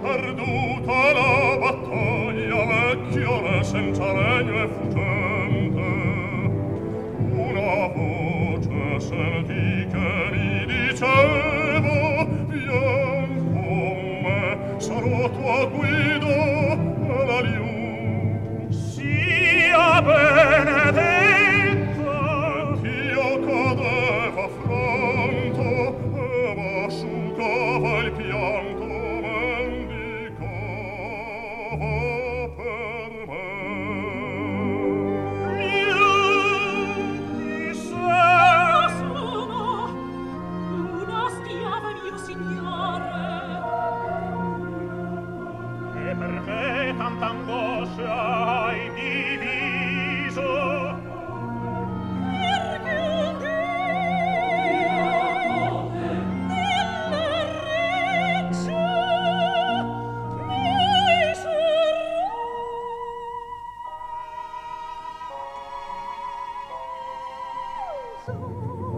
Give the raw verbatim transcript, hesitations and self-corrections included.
perduta la battaglia, vecchio re senza regno e fuggente. Una voce sentì che mi diceva: vien con me, sarò tua guida e la liu sia benedetta. Io cadeva affronto e m'asciugava il pianto, mendicava per me. Io disse: sono una schiava, mio signore, e per me tanta angoscia hai diviso. so